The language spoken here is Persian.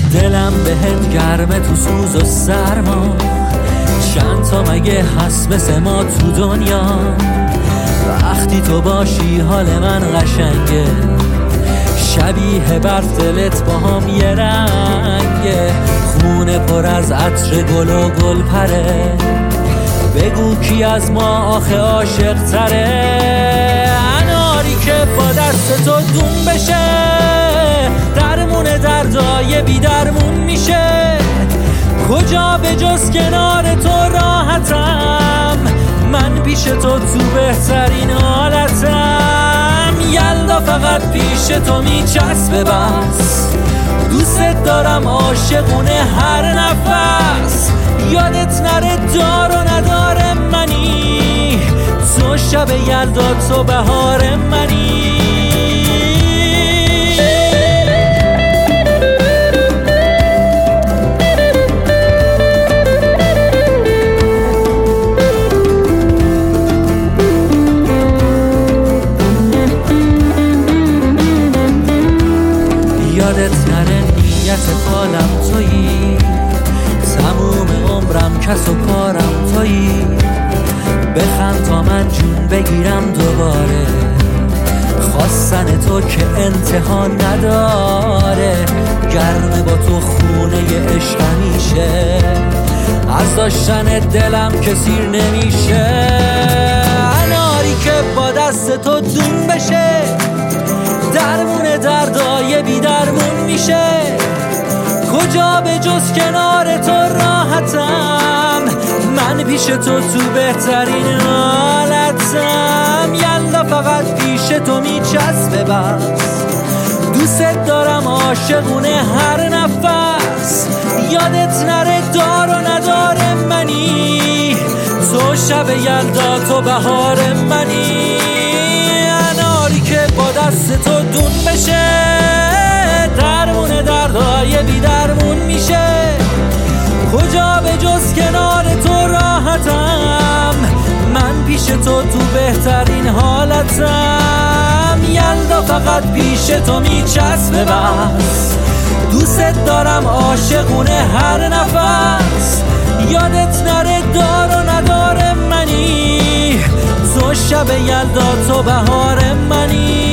دلم بهت گرمه تو سوز و سرما، چند تا مگه هست مثل ما تو دنیا؟ وقتی تو باشی حال من قشنگه، شبیه برف دلت با هم یه رنگه، خونه پر از عطر گل و گل پره، بگو کی از ما آخه عاشق تره؟ اناری که با دست تو دون بشه، درمون دردای بی درمون میشه، کجا به جز کنار تو راحتم، من پیش تو بهترین حالتم، یلدا فقط پیش تو میچسبه بس، دوست دارم عاشقونه هر نفس، یادت نره دار و نداره منی، تو شب یلدا تو بهار منی. یادت نره نیت حالم تویی، تموم عمرم کس و کارم تویی، بخند تا من جون بگیرم دوباره، خواستن تو که انتها نداره، گرمه با تو خونه عشق میشه، از داشتن دلم که سیر نمیشه، اناری که با دست تو دون بشه، درمون دردای بی درمون میشه، کجا به جز کنار تو راحتم، من پیش تو بهترین حالتم، یلا فقط پیش تو میچسبه بس، دوست دارم عاشقونه هر نفس، یادت نره دار و نداره منی، تو شب یلدا تو بهار منی، اناری که با دست تو دون بشه، درمون دردای بی درمون میشه، کجا به جز کنار تو راحتم، من پیش تو بهترین حالتم، یلدا فقط پیش تو میچسبه بس، دوست دارم عاشقونه هر نفس، یادت نره دار و نداره منی، تو شب یلدا تو بهار منی.